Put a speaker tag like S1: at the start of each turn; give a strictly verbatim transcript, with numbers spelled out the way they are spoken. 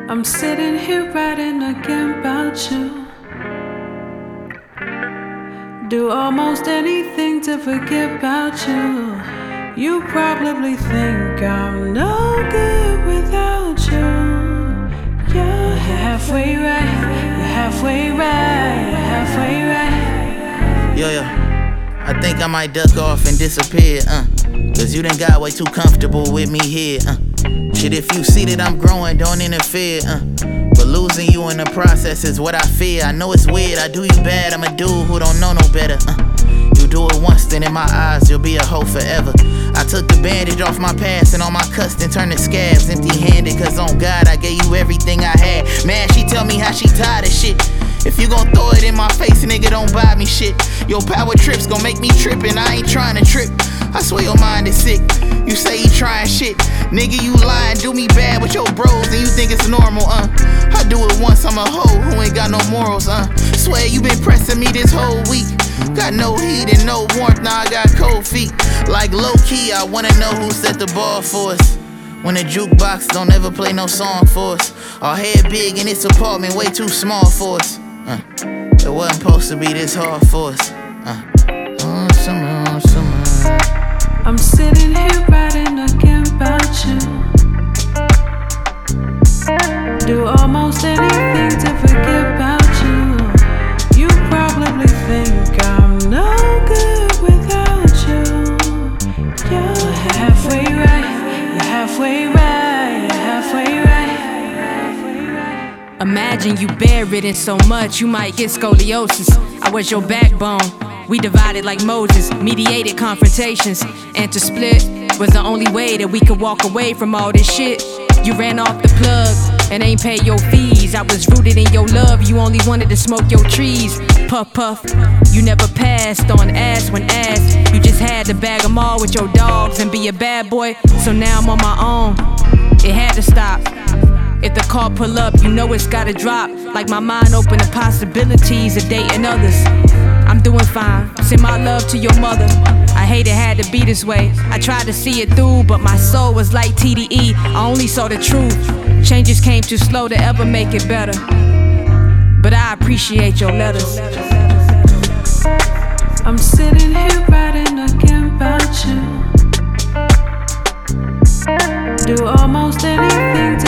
S1: I'm sitting here writing again about you. Do almost anything to forget about you. You probably think I'm no good without you. You're halfway right, you're halfway right, you're halfway right.
S2: Yo, yo, I think I might duck off and disappear, uh Cause you done got way too comfortable with me here, uh Shit, if you see that I'm growing, don't interfere, uh But losing you in the process is what I fear. I know it's weird, I do you bad, I'm a dude who don't know no better, uh You do it once, then in my eyes, you'll be a hoe forever. I took the bandage off my past and all my cuts and turned the scabs empty-handed. Cause on God, I gave you everything I had. Man, she tell me how she tired of shit. If you gon' throw it in my face, nigga, don't buy me shit. Your power trips gon' make me trip, and I ain't trying to trip. I swear your mind is sick. You say you trying shit, nigga, you lying. Do me bad with your bros and you think it's normal, uh I do it once, I'm a hoe who ain't got no morals, uh Swear you been pressing me this whole week. Got no heat and no warmth, now I got cold feet. Like low-key, I wanna know who set the ball for us. When the jukebox don't ever play no song for us. Our head big and this apartment way too small for us, uh It wasn't supposed to be this hard for us, uh Oh, summer, oh, summer.
S1: I'm sitting here writing again about you. Do almost anything to forget about you. You probably think I'm no good without you. You're halfway right, you're halfway right, you're halfway right.
S3: Imagine you bedridden so much you might get scoliosis. I was your backbone. We divided like Moses, mediated confrontations. And to split was the only way that we could walk away from all this shit. You ran off the plug and ain't pay your fees. I was rooted in your love, you only wanted to smoke your trees. Puff puff, you never passed on ass when asked. You just had to bag them all with your dogs and be a bad boy. So now I'm on my own, it had to stop. If the car pull up, you know it's gotta drop. Like my mind open to possibilities of dating others. I'm doing fine, send my love to your mother. I hate it had to be this way. I tried to see it through, but my soul was like T D E. I only saw the truth. Changes came too slow to ever make it better. But I appreciate your letters.
S1: I'm sitting here writing again about you. Do almost anything to